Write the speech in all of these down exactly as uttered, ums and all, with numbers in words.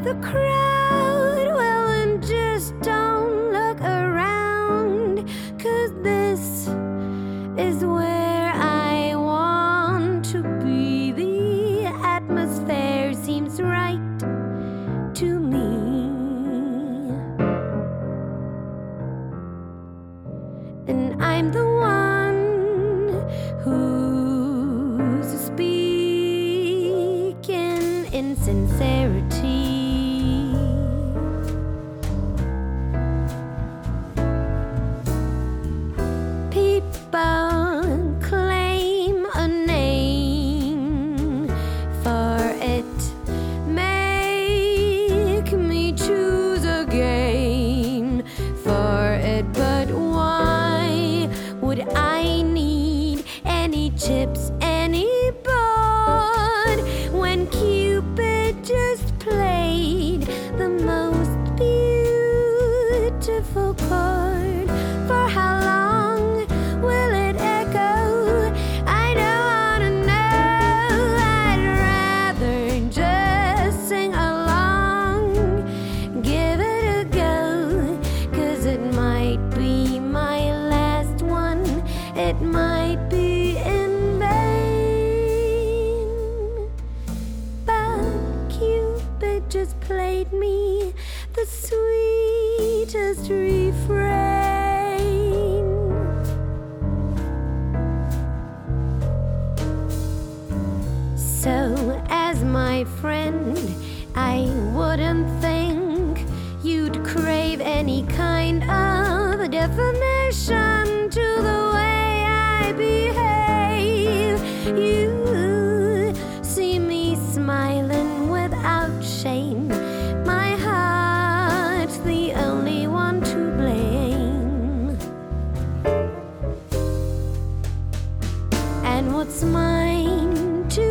the crowd. Well, and just don't look around, 'cause this is where I want to be. The atmosphere seems right to me. And I'm the one who's speaking in sincerity. People claim a name for it, make me choose a game for it. But why would I need any chips, any board, when Cupid just played the most beautiful chord? For how long will it echo? I don't wanna know. I'd rather just sing along, give it a go, 'cause it might be my last one. It might be in vain. But Cupid just played me the sweetest refrain. So, as my friend, I wouldn't think you'd crave any kind of definition to the way I behave. You see me smiling without shame. My heart's the only one to blame. And what's mine to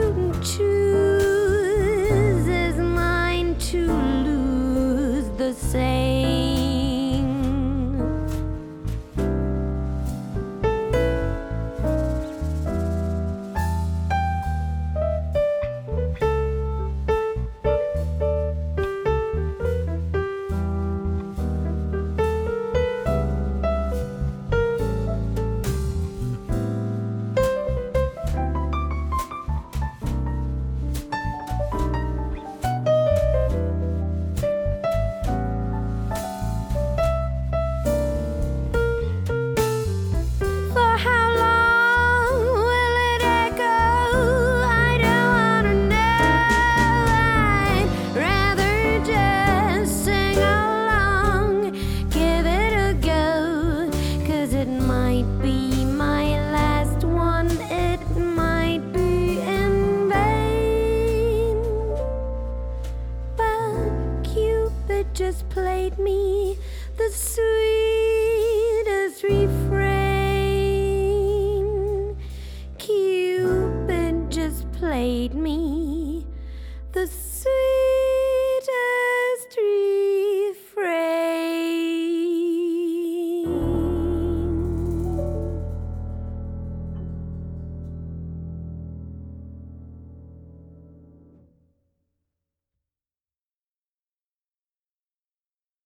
choose is mine to lose the same. For how long will it echo? I don't wanna know. I'd rather just sing along, give it a go, 'cause it might be my last one. It might be in vain. But Cupid just played me the sweetest refrain. Cupid just played me the